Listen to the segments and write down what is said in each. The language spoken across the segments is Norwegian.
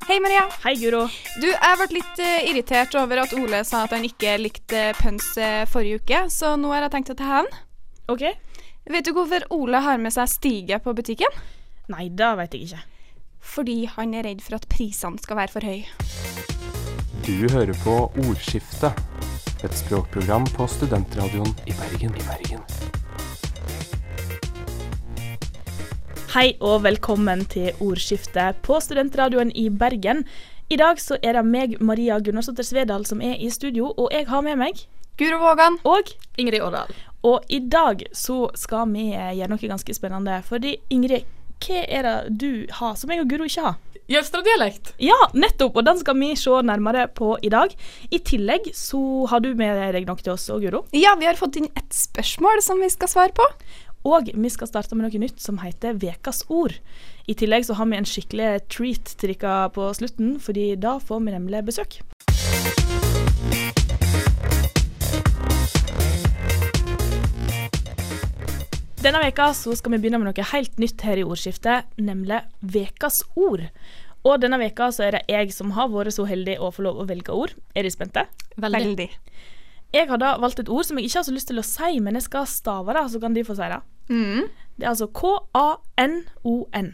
Hei Maria. Hei Guro. Du, jeg ble litt irritert over at Ole sa at han ikke likte pøns forrige uke, så nå har jeg tenkt å ta hevn. Ok. Vet du hvorfor Ole har med seg stige på butikken? Nei, det vet jeg ikke. Fordi han er redd for at prisene skal være for høye. Du hører på Ordskiftet, et språkprogram på Studentradioen i Bergen. Hei og velkommen til Ordskiftet på Studentradioen i Bergen. I dag så er det meg, Maria Gunnarsdotter Svedal, som er i studio, og jeg har med meg Guro Vågan og Ingrid Årdal. Og i dag så skal vi gjøre noe ganske spennende, fordi Ingrid, hva er det du har som jeg og Guro ikke har? Jølstra-dialekt. Ja, nettopp, og den skal vi se nærmere på i dag. I tillegg så har du med deg noe til oss og Guro. Ja, vi har fått inn et spørsmål som vi skal svare på. Og vi skal starte med noe nytt som heter Vekas ord. I tillegg så har vi en skikkelig treat til dere på slutten, fordi da får vi nemlig besøk. Denne veka så skal vi begynne med noe helt nytt her i Ordskiftet, nemlig Vekas ord. Og denne veka så er det jeg som har vært så heldig å få lov å velge ord. Er dere spente? Veldig. Jeg har da valgt et ord som jeg ikke har så lyst til å si, men jeg skal stave det, så kan de få si det. Det er altså K-A-N-O-N.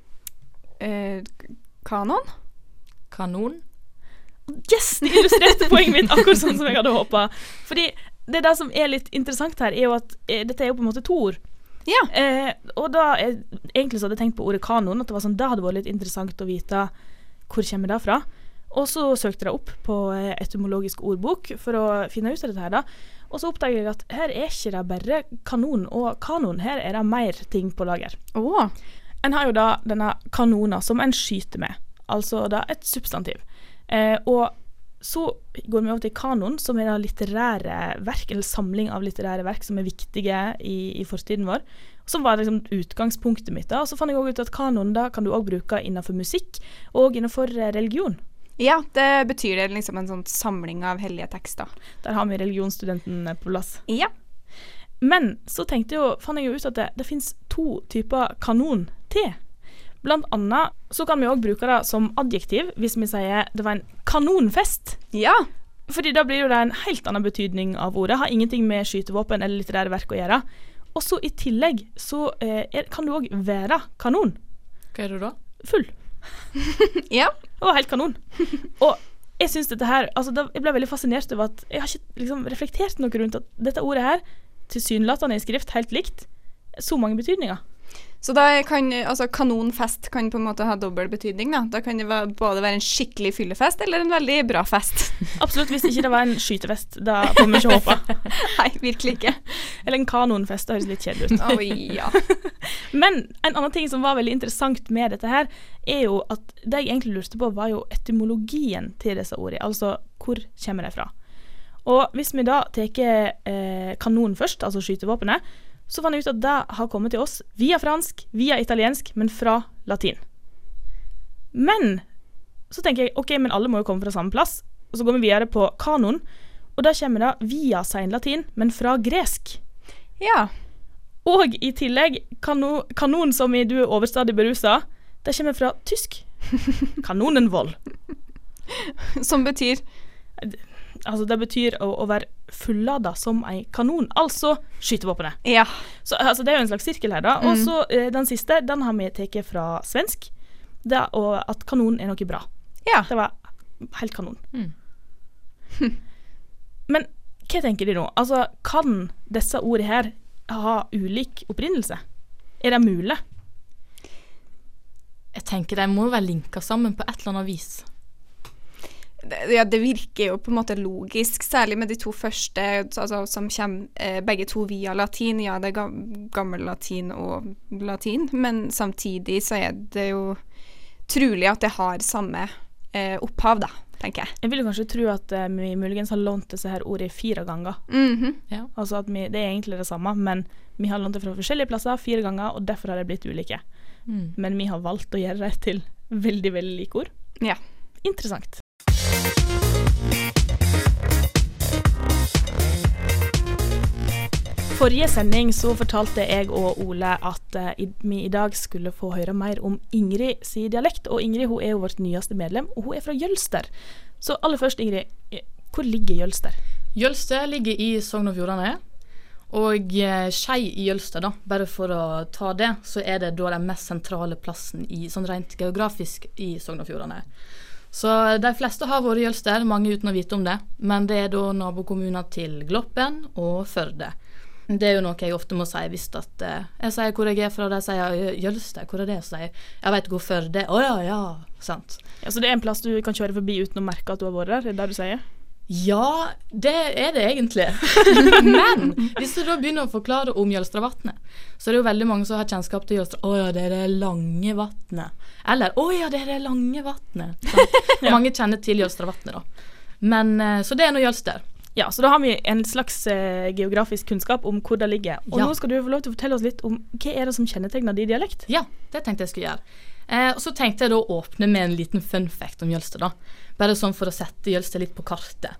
Kanon? Kanon. Yes, det illustrerte poenget mitt akkurat sånn som jeg hadde håpet. Fordi det som er litt interessant her, er jo at dette er jo på en måte to ord. Ja. Og da, egentlig så hadde jeg tenkt på ordet kanon, at det var sånn, det hadde vært litt interessant å vite hvor kommer det fra. Og så søkte jeg opp på etymologisk ordbok for å finne ut av dette her da. Og så oppdaget jeg at her er ikke det bare kanon og kanon, her er det mer ting på lager. En har jo da denne kanona som en skyter med, altså da et substantiv. Og så går vi over til kanon, som er da litterære verk, eller samling av litterære verk som er viktige i fortiden vår, som var liksom utgangspunktet mitt da. Og så fant jeg også ut at kanon da kan du også bruke innenfor musikk og innenfor religion. Ja, det betyr det liksom en sånn samling av hellige tekster. Der har vi religionsstudenten på plass. Ja. Men så fant jeg jo ut at det finnes to typer kanon til. Blant annet så kan vi også bruke det som adjektiv hvis vi sier det var en kanonfest. Ja. Fordi da blir jo det en helt annen betydning av ordet. Har ingenting med skytevåpen eller litterære verk å gjøre. Og så i tillegg så kan du også være kanon. Hva er du da? Full. Ja. Det var helt kanon. Og jeg synes dette her, altså jeg ble veldig fascinert over at jeg har ikke liksom reflektert noe rundt at dette ordet her, tilsynelatende i skrift, helt likt, så mange betydninger. Så da kan, altså kanonfest kan på en måte ha dobbelt betydning da. Da kan det både være en skikkelig fyllefest eller en veldig bra fest. Absolutt, hvis ikke det var en skytefest, da får vi ikke håpe. Nei, virkelig ikke. Eller en kanonfest, det høres litt kjedelig ut. Oi, ja. Men en annen ting som var veldig interessant med dette her, er jo at det jeg egentlig lurte på var jo etymologien til disse ordene, altså hvor kommer det fra? Og hvis vi da teker kanon først, altså skytevåpenet, så fant jeg ut at det har kommet til oss via fransk, via italiensk, men fra latin. Men så tenker jeg, ok, men alle må jo komme fra samme plass, og så går vi videre på kanon, og da kommer det via seinlatin, men fra gresk. Ja. Og i tillegg, kanon som i du er overstadig berusa, det kommer fra tysk. Kanonenvoll. Som betyr? Altså det betyr å være fullada som en kanon, altså skytevåpenet. Ja. Så altså, det er jo en slags sirkel her da. Og så den siste, den har vi teket fra svensk, det og at kanon er noe bra. Ja. Det var helt kanon. Men hva tenker de nå? Altså, kan disse ordene her ha ulik opprinnelse? Er det mulig? Jeg tenker de må være linket sammen på et eller annet vis. Ja, det virker jo på en måte logisk, særlig med de to første, altså, som kommer begge to via latin. Ja, det er gammel latin og latin, men samtidig så er det jo trolig at det har samme opphav da, tenker jeg. Jeg vil jo kanskje tro at vi muligens har lånt disse her ordene 4 ganger. Ja. Altså at det er egentlig det samme, men vi har lånt det fra forskjellige plasser 4 ganger, og derfor har det blitt ulike. Men vi har valgt å gjøre det til veldig, veldig like ord. Ja. Interessant. forrige sending så fortalte jeg og Ole at vi i dag skulle få høre mer om Ingrid sin dialekt, og Ingrid hun jo vårt nyeste medlem, og hun fra Jølster. Så aller først, Ingrid, hvor ligger Jølster? Jølster ligger i Sogn og Fjordane, og Skei i Jølster da, bare for å ta det, så det da den mest sentrale plassen sånn rent geografisk i Sogn og Fjordane. Så de fleste har vært i Jølster, mange uten å vite om det, men det da nabokommuner til Gloppen og Førde. Det jo noe jeg ofte må si hvis at jeg sier hvor jeg fra, de sier Jølster, hvor det? Så sier jeg vet hvor Førde, ja, sant. Ja, så det en plass du kan kjøre forbi uten å merke at du har vært der, det det du sier? Ja, det det egentlig. Men hvis du da begynner å forklare om Jølstravatnet, så det jo veldig mange som har kjennskap til Jølstra. Ja, det det lange vattnet. Eller, ja, det det lange vattnet. Og mange kjenner til Jølstravatnet da. Men, så det noe Jølster. Ja, så da har vi en slags geografisk kunnskap om hvor det ligger. Og nå skal du få lov til å fortelle oss litt om hva det som kjennetegner din dialekt? Ja, det tenkte jeg skulle gjøre. Og så tenkte jeg da å åpne med en liten fun fact om Jølster da. Bare sånn for å sette Jølster litt på kartet.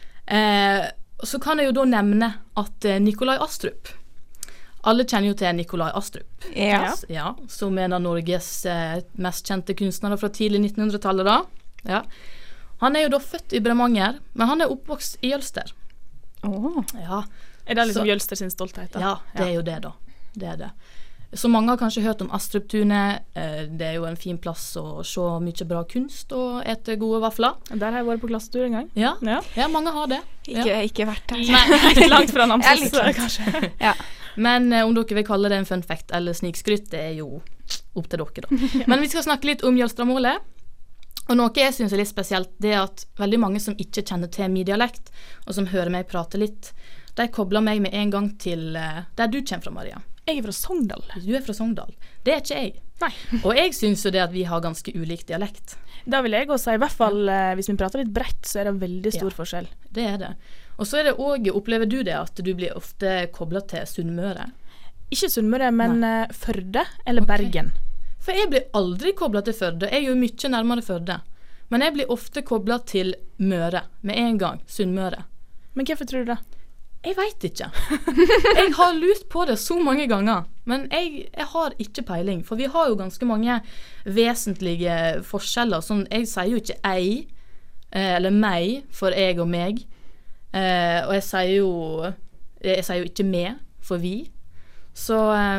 Så kan jeg jo da nevne at Nikolai Astrup, alle kjenner jo til Nikolai Astrup. Ja, som en av Norges mest kjente kunstnere fra tidlig 1900-tallet da. Ja. Han jo da født i Bremanger, men han oppvokst i Jølster. Ja. Det liksom Jølster sin stolthet da? Ja, det jo det da. Det det. Så mange har kanskje hørt om Astruptunet. Det jo en fin plass å se mye bra kunst og ete gode vafler. Der har jeg vært på klassetur en gang. Ja, mange har det. Ikke vært her. Nei, langt fra Namsos, kanskje. Ja. Men om dere vil kalle det en fun fact eller snikskrytt, det jo opp til dere da. Men vi skal snakke litt om Jølstramålet. Og noe jeg synes litt spesielt, det at veldig mange som ikke kjenner til min dialekt, og som hører meg prate litt, de kobler meg med en gang til der du kommer fra, Maria. Jeg fra Sogndal. Du fra Sogndal. Det ikke jeg. Nei. Og jeg synes jo det at vi har ganske ulik dialekt. Da vil jeg også si, i hvert fall hvis vi prater litt bredt, så det veldig stor forskjell. Det det. Og så det også, opplever du det at du blir ofte koblet til Sunnmøre? Ikke Sunnmøre, men Førde eller Bergen. For jeg blir aldri koblet til Førde. Jeg jo mye nærmere Førde. Men jeg blir ofte koblet til Møre, med en gang, Sunnmøre. Men hvorfor tror du det? Jeg vet ikke. Jeg har lurt på det så mange ganger, men jeg har ikke peiling, for vi har jo ganske mange vesentlige forskjeller. Sånn, jeg sier jo ikke ei, eller meg, for jeg og meg. Og jeg sier jo ikke meg, for vi. Så,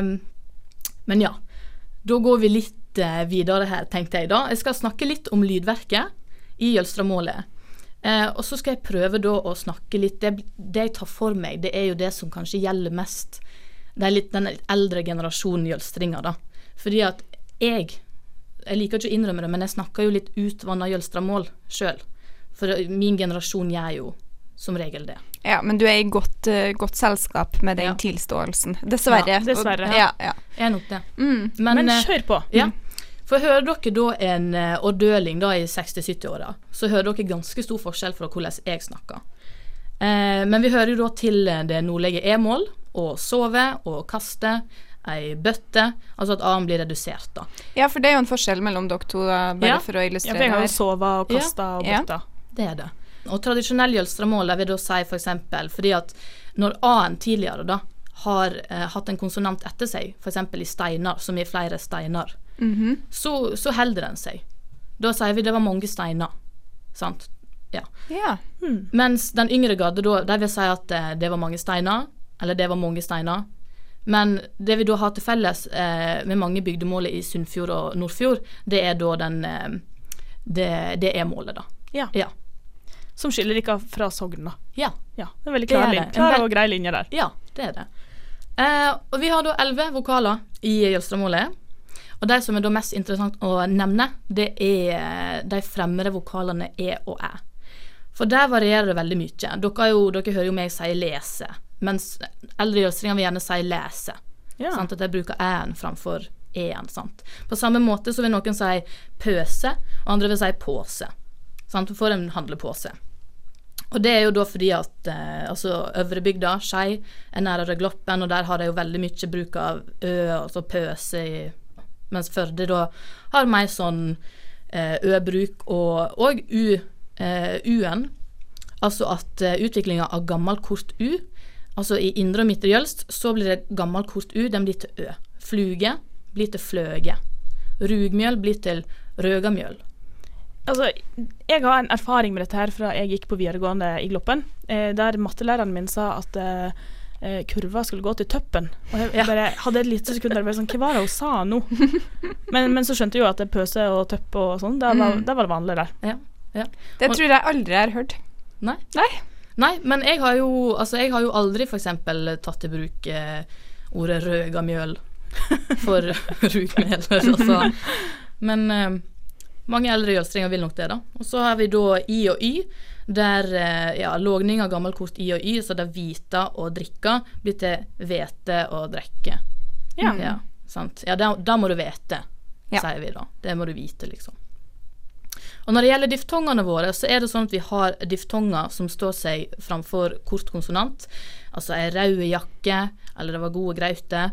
men ja, da går vi litt videre her, tenkte jeg da. Jeg skal snakke litt om lydverket i Jølstramålet. Og så skal jeg prøve da å snakke litt, det jeg tar for meg, det jo det som kanskje gjelder mest, det litt den eldre generasjonen jølstringer da. Fordi at jeg liker ikke å innrømme det, men jeg snakker jo litt utvannet jølstramål selv. For min generasjon gjør jo som regel det. Ja, men du i godt selskap med den tilståelsen. Dessverre. Ja, dessverre. Ja. Jeg nok det. Men kjør på. Ja. For hører dere da en ordøling da i 60-70-åra, så hører dere ganske stor forskjell fra hvordan jeg snakker. Men vi hører jo da til det nordlige e-mål, og sove, og kaste, ei bøtte, altså at A-en blir redusert da. Ja, for det jo en forskjell mellom dere to, bare for å illustrere her. Ja, for jeg har jo sova og kasta og bøtta. Det det. Og tradisjonell jølstramål vil da si for eksempel, fordi at når A-en tidligere da har hatt en konsonant etter seg, for eksempel i steinar, som i flere steinar, så helder den seg. Da sier vi det var mange steiner, sant? Ja. Mens den yngre garde da, de vil si at det var mange steiner, eller det var mange steiner. Men det vi da har til felles med mange bygdemål i Sunnfjord og Nordfjord, det da det målet da. Ja. Som skiller ikke fra Sogn da. Ja. Det veldig klar og grei linje der. Ja, det det. Og vi har da 11 vokaler i Jølstramålet. Og de som da mest interessant å nevne, det de fremmede vokalene og æ. For der varierer det veldig mye. Dere hører jo meg si lese, mens eldre jølstringer vil gjerne si lese. Sant? At de bruker æ-en framfor e-en. Sant? På samme måte så vil noen si pøse, og andre vil si påse. Sant? For en handlepåse. Og det jo da fordi at Øvrebygda, Skei, nærere Gloppen, og der har de jo veldig mye bruk av ø, altså pøse mens Førde da har mer sånn ø-bruk og u-en, altså at utviklingen av gammel kort u, Altså i indre og midtre Jølst, så blir det gammel kort U, den blir til Ø. Fluge blir til fløge. Rugmjøl blir til røgamjøl. Altså, jeg har en erfaring med dette her fra jeg gikk på videregående i Gloppen, der mattelæreren min sa at kurva skulle gå til tøppen. Og jeg bare hadde et lite sekund der bare sånn, hva var det hun sa nå? men så skjønte jeg jo at det pøse og tøppe og sånn, det var det vanlig der. Ja. Det tror jeg aldri har hørt. Nei, men jeg har jo aldri for eksempel tatt i bruk ordet røgamjøl for rugmel. Altså. Men mange eldre jølstringer vil nok det da. Og så har vi da I og Y, der lågning av gammel kort I og Y, så det hvita og drikka blir til vete og drekke. Ja, sant. Ja, da må du vete, sier vi da. Det må du vite, liksom. Og når det gjelder diftongene våre, så det sånn at vi har diftonger som står seg framfor kort konsonant, altså en rød jakke, eller det var gode graute.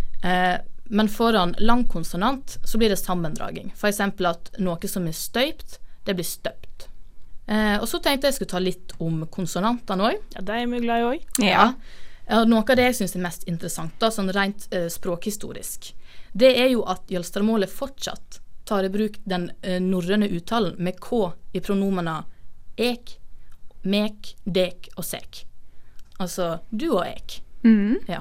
Men foran lang konsonant så blir det sammendraging. For eksempel at noe som støypt, det blir støpt. Og så tenkte jeg skulle ta litt om konsonantene også. Ja, det mye glad I også. Ja. Noe av det jeg synes mest interessant, da, sånn rent språkhistorisk, det jo at jølstramålet fortsatt tar I bruk den norrøne uttalen med K I pronomene ek, mek, dek og sek. Altså du og ek. Ja.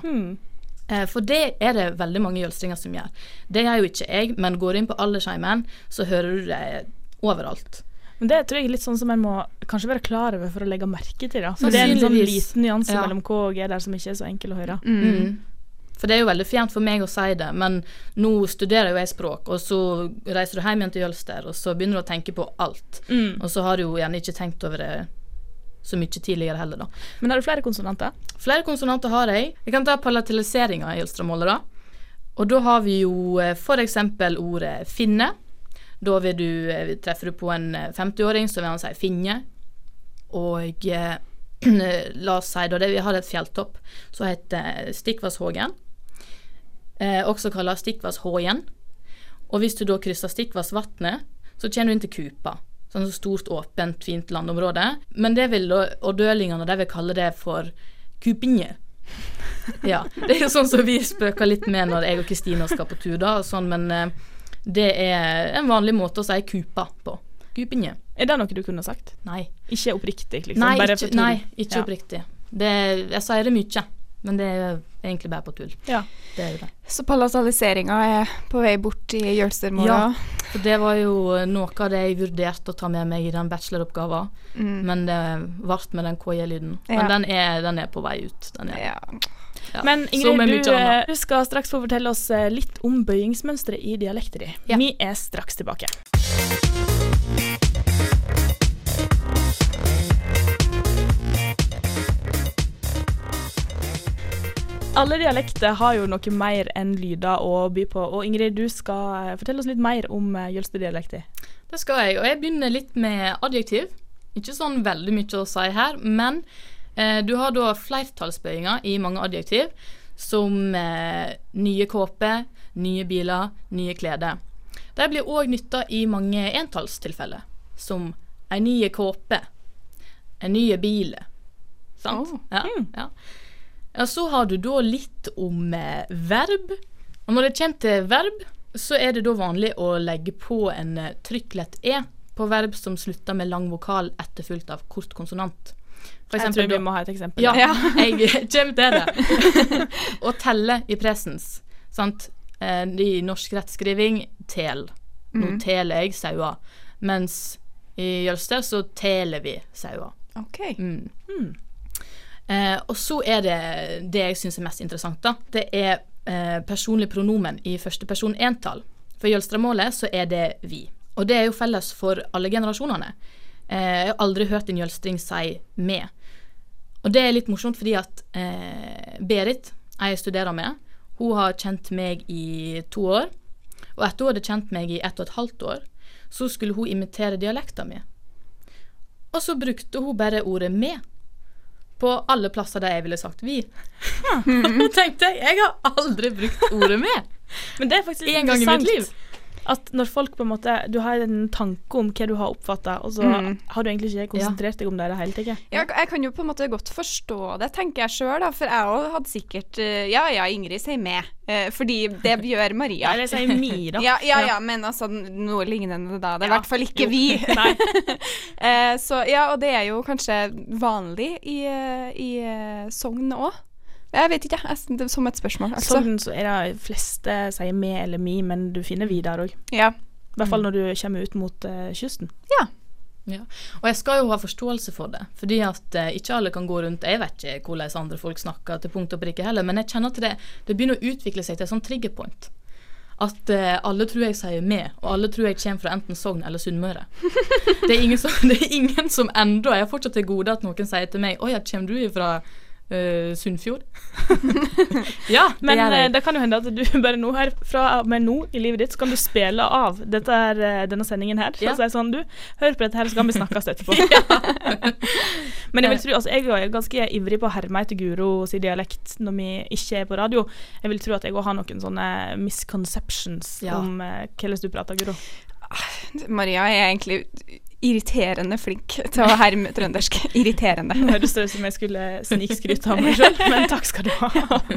For det det veldig mange jølstringer som gjør. Det gjør jo ikke jeg, men går inn på aldersheimen, så hører du det overalt. Men det tror jeg litt sånn som man må kanskje være klar over for å legge merke til. Da. For det en sånn liten nyanse mellom K og G der som ikke så enkel å høre. For det jo veldig fjernt for meg å si det, men nå studerer jo jeg språk, og så reiser du hjem igjen til Jølster, og så begynner du å tenke på alt. Og så har du jo gjerne ikke tenkt over det så mye tidligere heller da. Men har du flere konsonanter? Flere konsonanter har jeg. Jeg kan ta palataliseringen I jølstramålet da. Og da har vi jo for eksempel ordet finne. Da treffer du på en 50-åring, så vil han si finne. Og la oss si da, vi har et fjelltopp, så heter Stikkvashågen. Også kallet Stikkvashågen. Og hvis du da krysser Stikkvasvatnet, så kommer du inn til Kupa. Sånn stort, åpent, fint landområde. Men det vil da, og dølingene, det vil kalle det for Kupinje. Ja, det jo sånn som vi spøker litt med når jeg og Kristina skal på tur da, og sånn, men det en vanlig måte å si Kupa på. Kupinje. Det noe du kunne sagt? Nei. Ikke oppriktig, liksom? Nei, ikke oppriktig. Jeg sier det mye, men det egentlig bare på tull. Ja. Det det. Så palataliseringen på vei bort I Jølstermålet? Ja, for det var jo noe av det jeg vurderte å ta med meg I den bacheloroppgaven, men det vart med den KJ-lyden. Men den på vei ut. Ja. Men Ingrid, du skal straks få fortelle oss litt om bøyingsmønstre I dialekter din. Ja. Vi straks tilbake. Alle dialekter har jo noe mer enn lyder å by på, og Ingrid, du skal fortelle oss litt mer om jølsterdialekter. Det skal jeg, og jeg begynner litt med adjektiv. Ikke sånn veldig mye å si her, men du har da flertallsbøyinger I mange adjektiv, som nye kåper, nye biler, nye klede. De blir også nyttet I mange entallstilfeller, som en nye kåpe, en nye bil. Sant? Ja. Ja, så har du da litt om verb. Og når det kommer til verb, så det da vanlig å legge på en trykklett på verb som slutter med lang vokal etterfulgt av kort konsonant. For eksempel, jeg tror vi må ha et eksempel. Ja, jeg kommer til det. Å telle I presens, sant? I norsk rettskriving, tel. Nå teler jeg saua. Mens I Jølster så teler vi saua. Ok. Og så det jeg synes mest interessant da. Det personlig pronomen I første person entall. For jølstramålet så det vi. Og det jo felles for alle generasjonene. Jeg har aldri hørt en jølstring si med. Og det litt morsomt fordi at Berit, jeg studerer med, hun har kjent meg I 2 år. Og etter hun hadde kjent meg I 1,5 år, så skulle hun imitere dialekten min. Og så brukte hun bare ordet med. På alle plasser der jeg ville sagt vi. Og tenkte jeg har aldri brukt ordet med. Men det faktisk en gang I mitt liv. At når folk på en måte, du har en tanke om hva du har oppfattet, og så har du egentlig ikke konsentrert deg om det hele tiden. Ja, jeg kan jo på en måte godt forstå det, tenker jeg selv da, for jeg også hadde sikkert, ja, Ingrid sier med, fordi det gjør Maria. Ja, det sier mi da. Ja, men altså noe lignende da, det er i hvert fall ikke vi. Så ja, og det er jo kanskje vanlig i Sogn også. Jeg vet ikke, det er som et spørsmål. Altså. Sogn så er det fleste sier med eller mi, men du finner vi der også. Ja. I hvert fall når du kommer ut mot kysten. Ja. Og jeg skal jo ha forståelse for det, fordi at ikke alle kan gå rundt, jeg vet ikke hvordan andre folk snakker til punkt og prikke heller, men jeg kjenner at det begynner å utvikle seg til en sånn triggerpoint. At alle tror jeg sier med, og alle tror jeg kommer fra enten Sogn eller Sunnmøre. Det er ingen som enda, jeg har fortsatt til gode at noen sier til meg, «Åja, kommer du ifra Sunnfjord?» Ja, men det kan jo hende at du bare nå her, fra med nå i livet ditt, så kan du spille av denne sendingen her. Så sier sånn, du, hør på dette her, så kan vi snakkes etterpå. Men jeg vil tro, altså jeg er ganske ivrig på å herme etter Guro sin dialekt når vi ikke er på radio. Jeg vil tro at jeg også har noen sånne misconceptions om hvordan du prater, Guro. Maria er egentlig irriterende flink til å herme trøndersk. Irriterende. Nå høres det ut som jeg skulle snikskryte av meg selv, men takk skal du ha.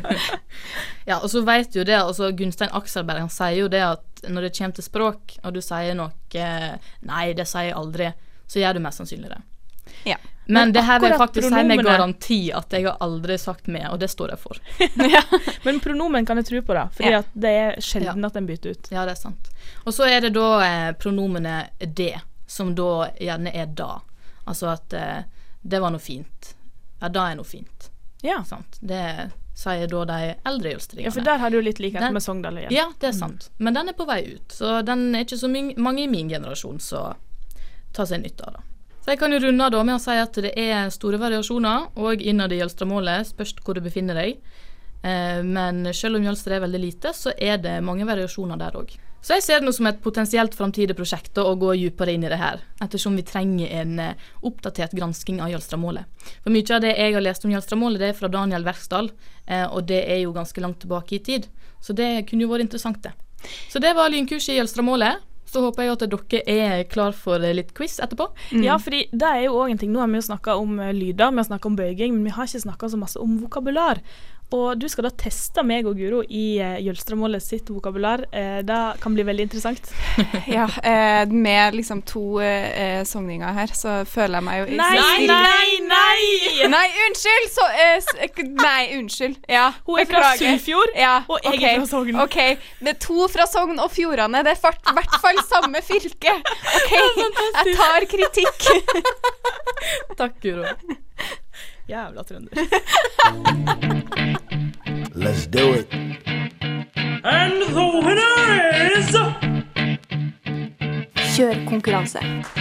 Ja, og så vet jo det, altså Gunstein Akselberg, han sier jo det at når det kommer til språk, og du sier noe, nei, det sier jeg aldri, så gjør du mest sannsynlig det. Ja. Men det her vil jeg faktisk si med garanti at jeg har aldri sagt med, og det står jeg for. Men pronomen kan jeg tro på da, fordi at det er sjelden at den bytter ut. Ja, det er sant. Og så er det da pronomenet det, som da gjerne er da. Altså at det var noe fint. Ja, da er noe fint. Ja. Sant? Det sier da de eldre jølstringene. Ja, for der har du litt likhet med Sogndal igjen. Ja, det er sant. Men den er på vei ut, så den er ikke så mange i min generasjon som tar seg nytt av det. Så jeg kan jo runde da med å si at det er store variasjoner, og innad i Jølstramålet, spørs hvor du befinner deg. Men selv om Jølster er veldig lite, så er det mange variasjoner der også. Så jeg ser det nå som et potensielt framtidig prosjekt å gå dypere inn i det her, ettersom vi trenger en oppdatert gransking av Jølstramålet. For mye av det jeg har lest om Jølstramålet, det er fra Daniel Verksdal, og det er jo ganske langt tilbake i tid. Så det kunne jo vært interessant det. Så det var lynkurs i Jølstramålet. Så håper jeg at dere er klar for litt quiz etterpå. Ja, fordi det er jo også en ting. Nå har vi jo snakket om lyder, vi har snakket om bøyging, men vi har ikke snakket så masse om vokabular. Og du skal da teste meg og Guro i Jølstramålet sitt vokabular. Det kan bli veldig interessant. Ja, med liksom 2 sogninger her, så føler jeg meg jo... Nei, unnskyld! Så, nei, unnskyld. Ja, hun er fra Sunnfjord, og jeg er fra Sogn. Ok, det er 2 fra Sogn og Fjordane. Det er i hvert fall samme fylke. Ok, jeg tar kritikk. Takk, Guro. Jævla trønder. Let's do it. And the winner is... Kjør konkurranse.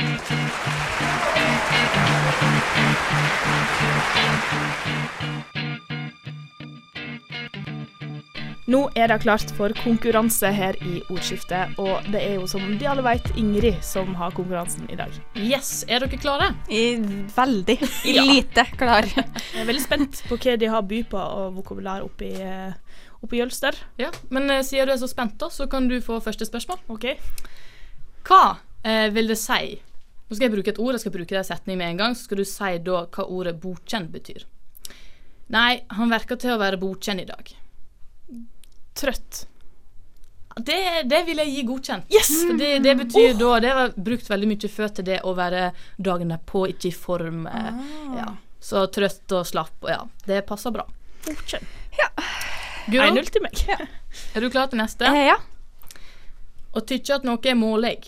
Nå er det klart for konkurranse her i Ordskiftet, og det er jo som de alle vet Ingrid som har konkurransen i dag. Yes, er dere klare? Veldig. Lite klar. Jeg er veldig spent på hva de har by på og vokabular oppi Jølster. Ja, men siden du er så spent da, så kan du få første spørsmål. Ok. Hva vil det si? Nå skal jeg bruke et ord, jeg skal bruke det i setning med en gang, så skal du si da hva ordet bokjenn betyr. Nei, han virker til å være bokjenn i dag. Trøtt. Det vil jeg gi godkjent. Yes! Det betyr da, det var brukt veldig mye før til det å være dagen på, ikke i form. Ja. Så trøtt og slapp, og ja, det passer bra. Godkjent. Ja. 1-0 til meg. Ja. Er du klar til neste? Ja. Og tykker at noe er målig?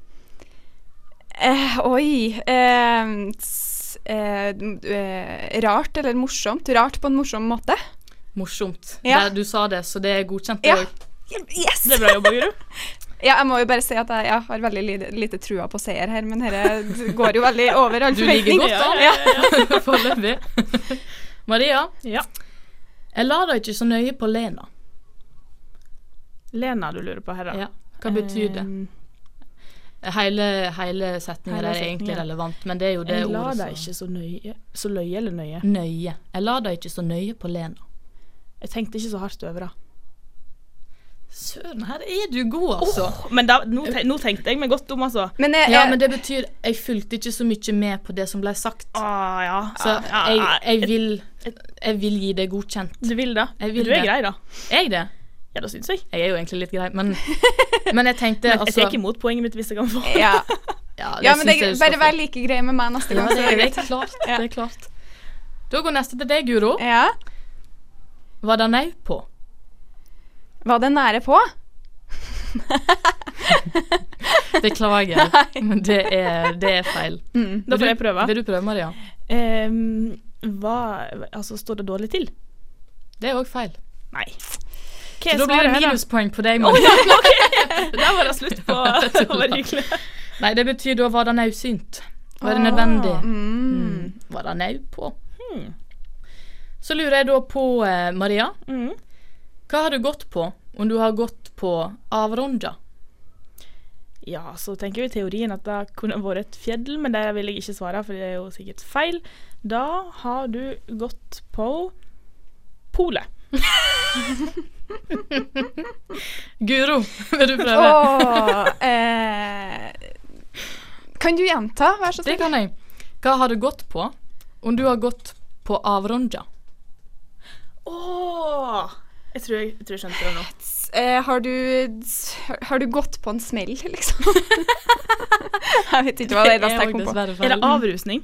Rart eller morsomt. Rart på en morsom måte. Morsomt. Ja. Du sa det, så det er godkjent. Ja. Yes! Det er bra jobba, Guro. Ja, jeg må jo bare si at jeg har veldig lite trua på seier her, men dette går jo veldig over all forventning. Du ligger godt da. Foreløpig. Maria? Ja. Jeg la deg ikke så nøye på Lena. Lena du lurer på her da. Ja. Hva betyr det? Hele setningen er egentlig relevant, men det er jo det ordet som... Jeg la deg ikke så nøye. Så løye eller nøye? Nøye. Jeg la deg ikke så nøye på Lena. Jeg tenkte ikke så hardt over det. Søren, her du god, altså. Men nå tenkte jeg meg godt om, altså. Men men det betyr jeg fulgte ikke så mye med på det som ble sagt. Ja. Så jeg vil gi det godkjent. Du vil da? Jeg vil du er det. grei da? Jeg det? Ja, det synes jeg. Jeg er jo egentlig litt grei, men jeg tenkte Men jeg tar ikke imot poenget mitt hvis jeg kan få. Ja, men det synes jeg bare vær like grei med meg neste gang. Ja, det er klart, det er klart. Da går neste til deg, Guro. Ja. Var det nei på? Var det nære på? Beklager, men det er feil. Da får jeg prøve. Vil du prøve, Maria? Altså, står det dårlig til? Det er også feil. Nei. Så da blir det minuspoeng på deg, Maria. Okay. Da var det slutt på det var hyggelig. Nei, det betyr da var det nausynt. Var det nødvendig? Var det nau på? Så lurer jeg da på, Maria, hva har du gått på om du har gått på avronda? Ja, så tenker vi teorien at det kunne vært et fjell, men det vil jeg ikke svare, for det er jo sikkert feil. Da har du gått på polet. Guro, vil du prøve? Kan du gjenta, vær så snill? Det kan jeg. Hva har du gått på om du har gått på avronda? Jeg tror jeg skjønte det nå. Har du gått på en smell, liksom? Jeg vet ikke hva det er jeg kom på. Er det avrusning?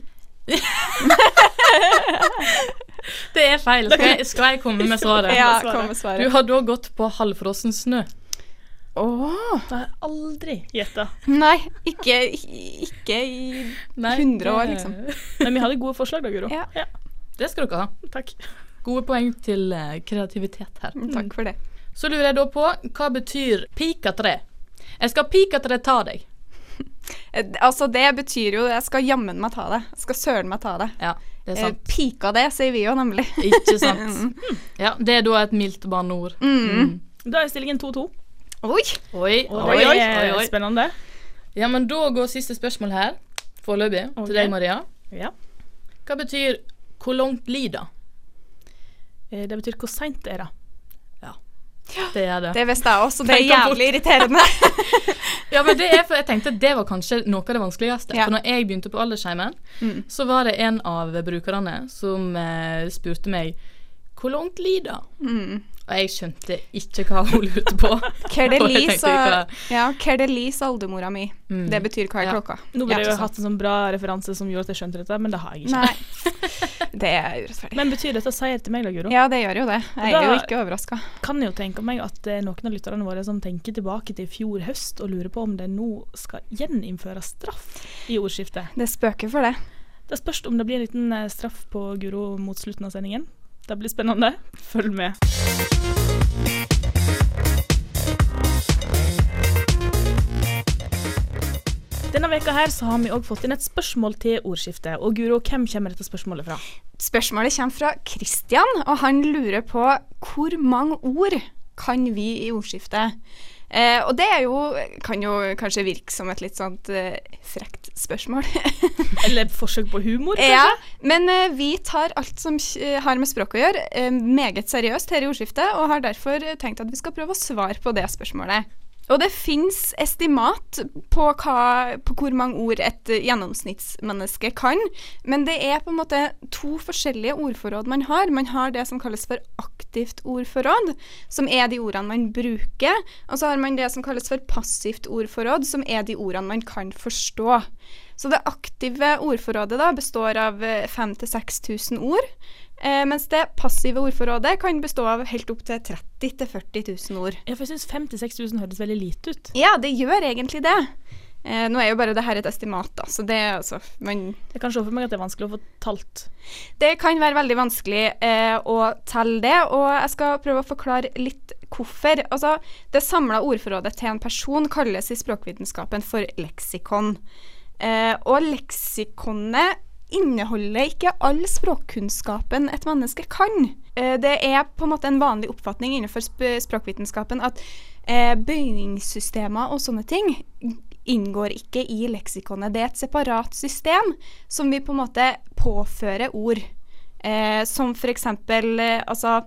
Det er feil. Skal jeg komme med svaret? Ja, kom med svaret. Du har da gått på halvfrossen snø. Det har jeg aldri gjettet. Nei, ikke i 100 år, liksom. Men vi hadde gode forslag da, Guro. Ja. Det skal dere ha. Takk. Gode poeng til kreativitet her. Takk for det. Så lurer jeg da på, hva betyr pika-tre? Jeg skal pika-tre ta deg. Altså, det betyr jo, jeg skal jammen meg ta det. Jeg skal søren meg ta det. Ja, det er sant. Pika det, sier vi jo nemlig. Ikke sant. Ja, det er da et mildt banneord. Da er stillingen 2-2. Oi. Spennende. Ja, men da går siste spørsmål her, foreløpig, til deg, Maria. Ja. Hva betyr hvor langt lider? Det betyr hvor sent er det. Det er det. Det visste jeg også, det er jævlig irriterende. Ja, men det er for jeg tenkte det var kanskje noe av det vanskeligste. For når jeg begynte på aldersheimen, så var det en av brukerne som spurte meg hvor langt lider? Og jeg skjønte ikke hva hun lurte på. Kerdelis oldemora mi. Det betyr hva er klokka. Nå burde jeg jo hatt en sånn bra referanse som gjorde at jeg skjønte dette, men det har jeg ikke. Nei, det er urettferdig. Men betyr dette seier til meg da, Guro? Ja, det gjør jo det. Jeg er jo ikke overrasket. Kan jeg jo tenke meg at det er noen av lytterne våre som tenker tilbake til fjor høst og lurer på om det nå skal gjeninnføre straff i ordskiftet. Det spøker for det. Det spørs om det blir en liten straff på Guro mot slutten av sendingen. Det blir spennende. Følg med. Denne veka her så har vi også fått inn et spørsmål til ordskiftet. Og Guro, hvem kommer dette spørsmålet fra? Spørsmålet kommer fra Christian, og han lurer på hvor mange ord kan vi i ordskiftet? Og det er jo, kan jo kanskje virke som et litt sånt frekt spørsmål. Eller forsøk på humor, kanskje? Ja, men vi tar alt som har med språk å gjøre meget seriøst her i ordskiftet, og har derfor tenkt at vi skal prøve å svare på det spørsmålet. Og det finnes estimat på hvor mange ord et gjennomsnittsmenneske kan, men det er på en måte to forskjellige ordforråd man har. Man har det som kalles for aktivt ordforråd, som er de ordene man bruker, og så har man det som kalles for passivt ordforråd, som er de ordene man kan forstå. Så det aktive ordforrådet da består av 5 til 6 000 ord, mens det passive ordforrådet kan bestå av helt opp til 30 til 40 000 ord. Ja, for jeg synes 5 til 6 000 høres veldig lite ut. Ja, det gjør egentlig det. Nå er jo bare det her et estimat da, så det er altså... Jeg kan se for meg at det er vanskelig å få talt. Det kan være veldig vanskelig å telle det, og jeg skal prøve å forklare litt hvorfor. Altså, det samlede ordforrådet til en person kalles i språkvitenskapen for leksikon. Og leksikonet inneholder ikke all språkkunnskapen et menneske kan. Det er på en måte en vanlig oppfatning innenfor språkvitenskapen at bøyningssystemer og sånne ting inngår ikke i leksikonet. Det er et separat system som vi på en måte påfører ord. Som for eksempel, altså,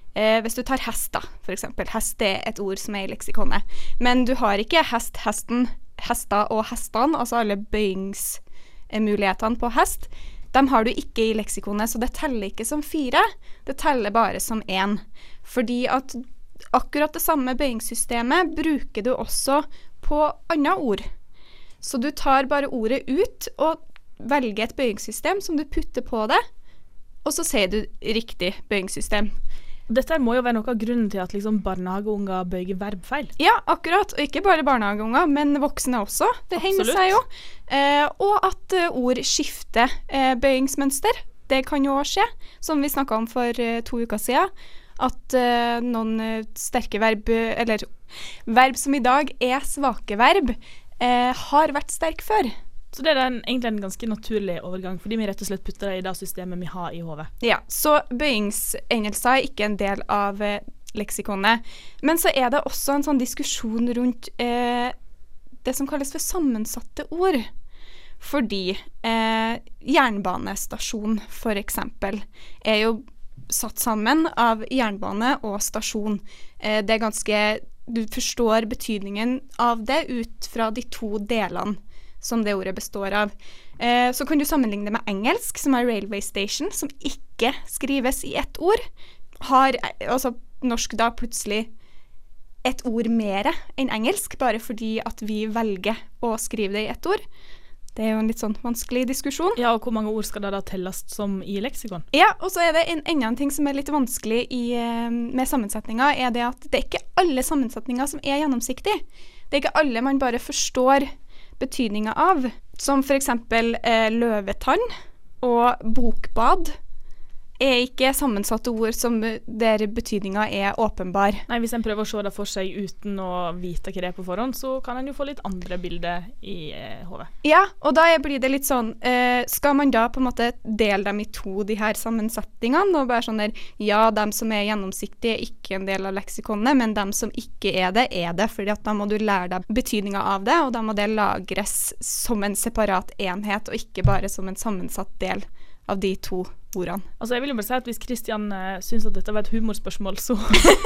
Hvis du tar hest da, for eksempel. Hest er et ord som er i leksikonet. Men du har ikke hest, hesten, hester og hestene, altså alle bøyingsmulighetene på hest. De har du ikke i leksikonet, så det teller ikke som 4. Det teller bare som 1. Fordi at akkurat det samme bøyingssystemet bruker du også på andre ord. Så du tar bare ordet ut og velger et bøyingssystem som du putter på det, og så sier du riktig bøyingssystem. Dette må jo være noe av grunnen til at liksom barnehageunger bøyer verbfeil. Ja, akkurat. Og ikke bare barnehageunger, men voksne også. Det hender seg jo. Og at ord skifter bøyingsmønster. Det kan jo også skje, som vi snakket om for 2 uker siden. At noen sterke verb, eller verb som i dag er svake verb, har vært sterk før. Så det er egentlig en ganske naturlig overgang, fordi vi rett og slett putter det i det systemet vi har i hodet. Ja, så bøyingsendelser er ikke en del av leksikonet. Men så er det også en sånn diskusjon rundt det som kalles for sammensatte ord. Fordi jernbanestasjon, for eksempel, er jo satt sammen av jernbane og stasjon. Det er ganske, du forstår betydningen av det ut fra de 2 delene som det ordet består av. Så kan du sammenligne det med engelsk, som er railway station, som ikke skrives i ett ord. Har altså norsk da plutselig et ord mer enn engelsk, bare fordi at vi velger å skrive det i ett ord. Det er jo en litt sånn vanskelig diskusjon. Ja, og hvor mange ord skal det da telles som i leksikon? Ja, og så er det enda en ting som er litt vanskelig med sammensetninger, er det at det er ikke alle sammensetninger som er gjennomsiktige. Det er ikke alle man bare forstår betydningen av, som for eksempel løvetann og bokbad er ikke sammensatte ord som der betydningen er åpenbar. Nei, hvis en prøver å se det for seg uten å vite hva det er på forhånd, så kan en jo få litt andre bilder i hodet. Ja, og da blir det litt sånn, skal man da på en måte dele dem i 2, de her sammensetningene, og bare sånn der, ja, dem som er gjennomsiktige er ikke en del av leksikonet, men dem som ikke er det, fordi at da må du lære deg betydningen av det, og da må det lagres som en separat enhet, og ikke bare som en sammensatt del av de 2 ordene. Altså, jeg vil jo bare si at hvis Kristian synes at dette var et humorspørsmål, så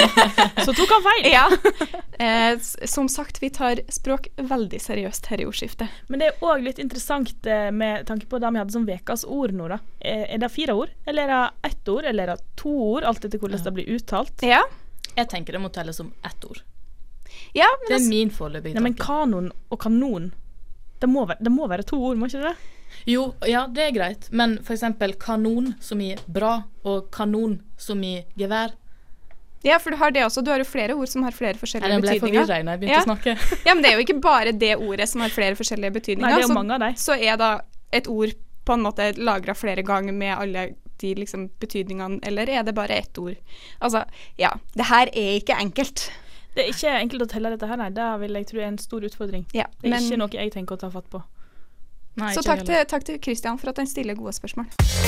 tok han feil. Ja. Som sagt, vi tar språk veldig seriøst her i ordskiftet. Men det er også litt interessant med tanke på det vi hadde som vekas ord nå da. Er det 4 ord? Eller er det 1 ord? Eller er det 2 ord? Alt etter hvordan det blir uttalt? Ja. Jeg tenker det må telles som 1 ord. Ja, men det er min foreløpige tanke. Nei, men kanon og kanon, det må være 2 ord, må ikke det? Jo, ja, det er greit. Men for eksempel kanon som i bra, og kanon som i gevær. Ja, for du har det også. Du har jo flere ord som har flere forskjellige betydninger. Jeg ble forvirret når jeg begynte å snakke. Ja, men det er jo ikke bare det ordet som har flere forskjellige betydninger. Nei, det er jo mange av dem. Så er da et ord på en måte lagret flere ganger med alle de liksom betydningene, eller er det bare ett ord? Altså, ja, det her er ikke enkelt. Det er ikke enkelt å telle dette her, nei. Det vil jeg tro er en stor utfordring. Ja, det er ikke noe jeg tenker å ta fatt på. Nei, så takk til Kristian for at han stiller gode spørsmål.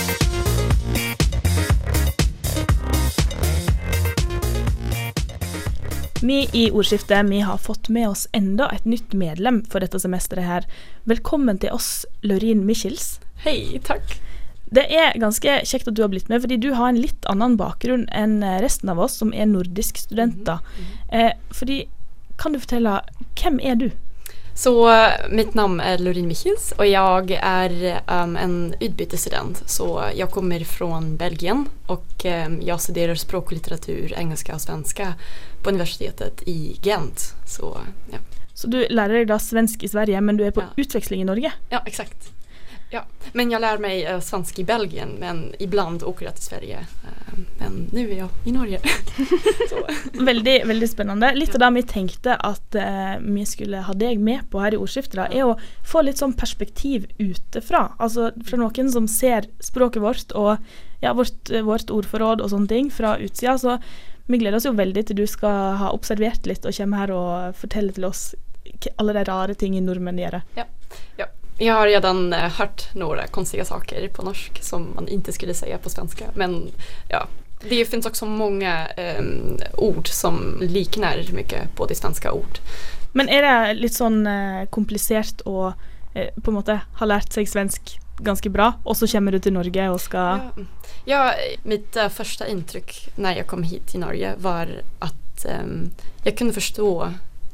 Vi i Ordskiftet vi har fått med oss enda et nytt medlem for dette semesteret her. Velkommen til oss, Laurin Michels. Hei, takk. Det er ganske kjekt at du har blitt med, fordi du har en litt annen bakgrunn enn resten av oss som er nordisk studenter. Fordi, kan du fortelle, hvem er du? Så mitt navn är Laurin Michels och jag är en utbytesstudent. Så jag kommer från Belgien och jag studerar språk och litteratur, engelska och svenska på universitetet i Gent. Så, ja. Så du lärer dig då svensk i Sverige, men du är på utväxling i Norge? Ja, exakt. Ja, men jag lär mig svensk i Belgien, men ibland åker jag till Sverige. Men nu är jag i Norge. Veldig, veldig spennende. Litt av det vi tenkte at vi skulle ha deg med på her i Ordskiftet da, er å få litt sånn perspektiv utefra. Altså fra noen som ser språket vårt og ja, vårt ordforråd og sånne ting fra utsida. Så vi gleder oss jo veldig til du skal ha observert litt og komme her og fortelle til oss alle de rare ting i nordmenn gjør. Ja, ja. Jag har redan hört några konstiga saker på norsk som man inte skulle säga på svenska. Men ja, det finns också många ord som liknar mycket på de svenska ord. Men är det litt sånn komplisert å på en måte har lært seg svensk ganske bra, og så kommer du til Norge og skal... Ja, mitt första intryck när jag kom hit till Norge var att jag kunde förstå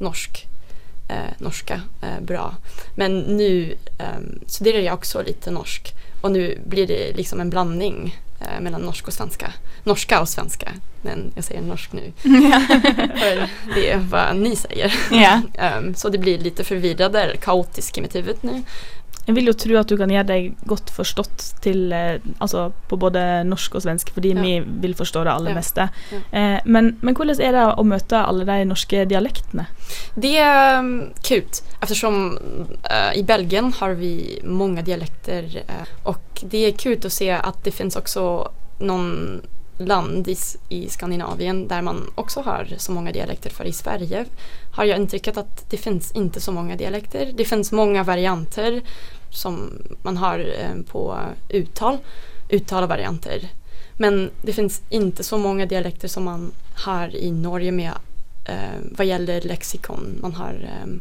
norska bra. Men nu studerar jag också lite norsk, och nu blir det liksom en blandning mellan norska och svenska, men jag säger norsk nu för det är vad ni säger. Så det blir lite förvirrad eller kaotisk i mitt huvud nu. Jeg vil jo tro at du kan gjøre deg godt forstått til, altså på både norsk og svensk, fordi vi vil forstå det aller meste. Men hvordan är det å møte alle de norske dialektene? Det är kul, eftersom i Belgien har vi många dialekter, och det är kul att se att det finns också någon land i Skandinavien där man också har så många dialekter, för i Sverige har jag intrycket att det finns inte så många dialekter. Det finns många varianter som man har på uttal och varianter. Men det finns inte så många dialekter som man har i Norge med vad gäller lexikon. Man har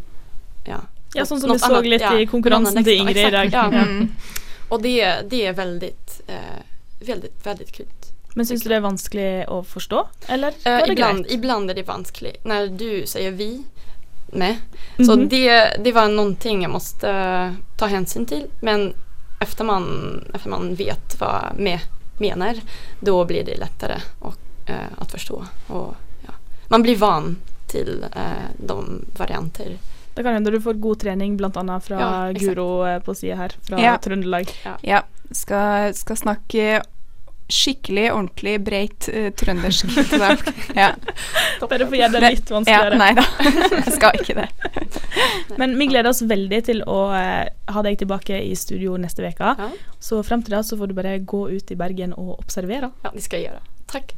ja, sånn som vi såg lite i konkurrensen till Ingrid i dag. Och det är väldigt kul. Men syns du det är vanskligt att förstå? Eller ibland är det vanskligt. När du säger vi med. Så det var någonting jag måste ta hänsyn till. Men efter man vet vad med menar, då blir det lättare att förstå. Och, man blir van till de varianter. Det kan hende du får god trening, blant annet fra Guro på siden her, fra Trøndelag. Ja, skal snakke skikkelig, ordentlig, breit trøndersk til deg. Bare for å gjøre det litt vanskeligere. Nei da, jeg skal ikke det. Men vi gleder oss veldig til å ha deg tilbake i studio neste veka. Så frem til da så får du bare gå ut i Bergen og observere. Ja, det skal jeg gjøre. Takk.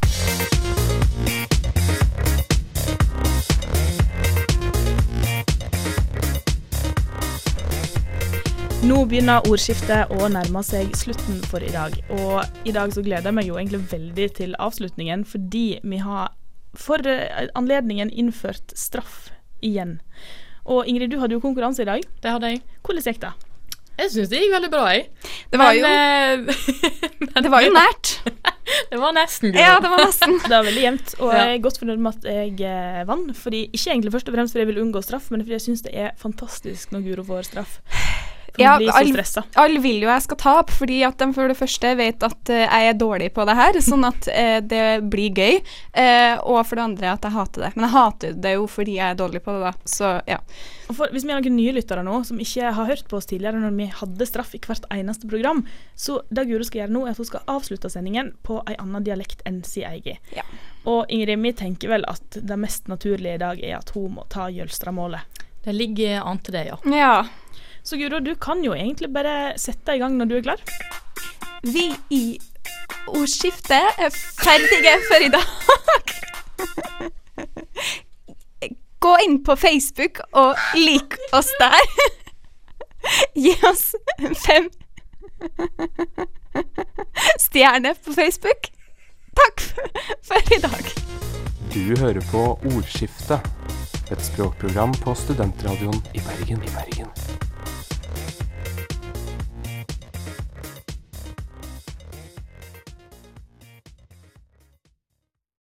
Nå begynner ordskiftet å nærme seg slutten for i dag, og i dag så gleder jeg meg jo egentlig veldig til avslutningen, fordi vi har for anledningen innført straff igjen. Og Ingrid, du hadde jo konkurranse i dag. Det hadde jeg. Hvordan gikk det? Jeg synes det gikk veldig bra, jeg. Det var jo nært. Det var nesten. Ja, det var nesten. Det var veldig jevnt, og jeg er godt fornøyd med at jeg vann, fordi ikke egentlig først og fremst fordi jeg vil unngå straff, men fordi jeg synes det er fantastisk når Guro får straff. Alle vil jo jeg skal tape, fordi at de for det første vet at jeg er dårlig på det her, sånn at det blir gøy, og for det andre at jeg hater det. Men jeg hater det jo fordi jeg er dårlig på det da, så ja. Og hvis vi har noen nye lyttere nå, som ikke har hørt på oss tidligere når vi hadde straff i hvert eneste program, så det Guro skal gjøre nå er at hun skal avslutte sendingen på en annen dialekt enn sin egen. Ja. Og Ingrid, vi tenker vel at det mest naturlige i dag er at hun må ta Jølstramålet. Det ligger an til det, ja. Ja. Så Guro, du kan jo egentlig bare sette i gang når du er klar. Vi i ordskiftet er ferdige for i dag. Gå inn på Facebook og lik oss der. Gi oss 5 stjerner på Facebook. Takk for i dag. Du hører på Ordskiftet, et språkprogram på Studentradioen i Bergen.